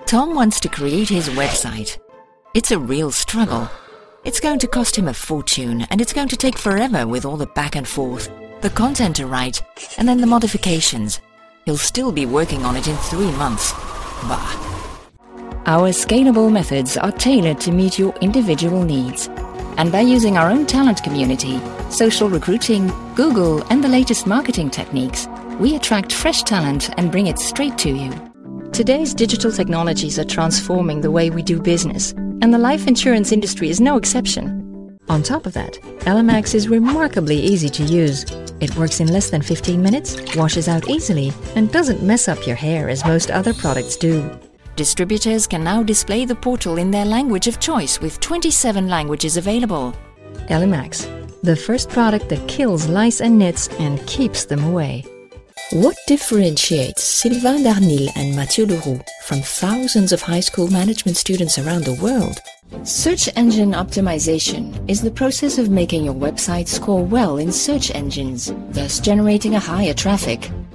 Tom wants to create his website. It's a real struggle. It's going to cost him a fortune, and it's going to take forever with all the back and forth, the content to write, and then the modifications. He'll still be working on it in 3 months. Bah. Our scalable methods are tailored to meet your individual needs. And by using our own talent community, social recruiting, Google, and the latest marketing techniques, we attract fresh talent and bring it straight to you. Today's digital technologies are transforming the way we do business, and the life insurance industry is no exception. On top of that, LMAX is remarkably easy to use. It works in less than 15 minutes, washes out easily, and doesn't mess up your hair as most other products do. Distributors can now display the portal in their language of choice with 27 languages available. LMAX, the first product that kills lice and nits and keeps them away. What differentiates Sylvain Darnil and Mathieu Leroux from thousands of high school management students around the world? Search engine optimization is the process of making your website score well in search engines, thus generating a higher traffic.